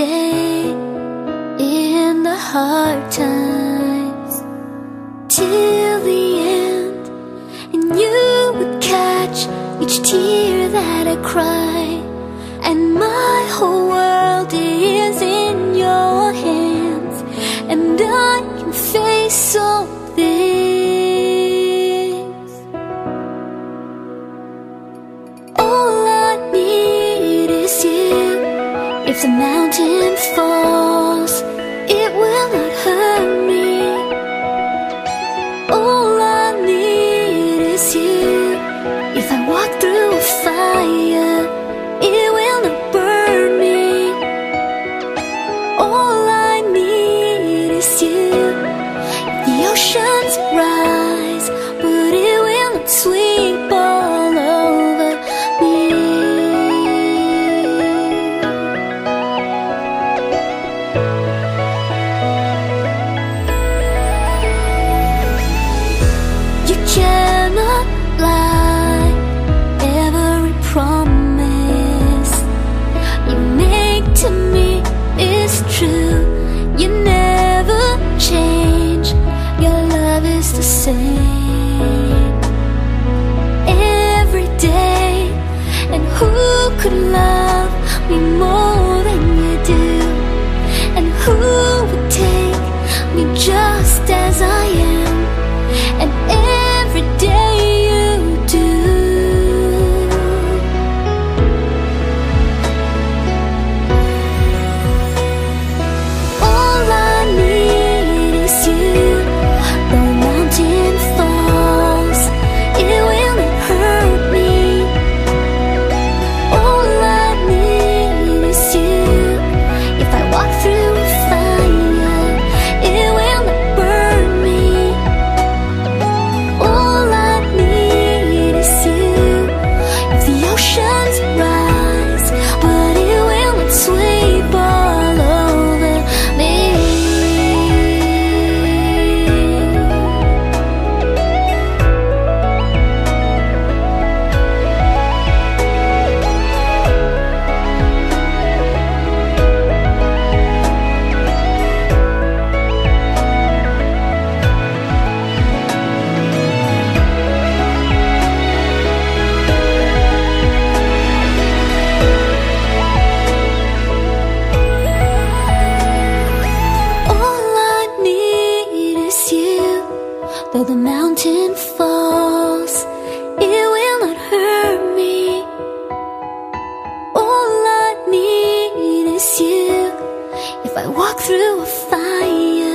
day in the hard times till the end, and you would catch each tear that I cry, and my whole world is in your hands, and I can face all this. All I need is you. If the mountain falls, it will not hurt me. All I need is you. If I walk through a fire, it will not burn me. All I need is you. If the oceans rise, but it will not sweep all over me. You cannot lie, every promise you make to me is true. You never change, your love is the same every day. And who could love me more than you do? And who would take me just as I am? And every day you do. All I need is you. Though the mountain falls, it will not hurt me. All I need is you. If I walk through a fire, it will not burn me. All I need is you. If the oceans rise, but it will not sweep all over me. All I need is you. Though the mountain falls, it will not hurt me. All I need is you. If I walk through a fire,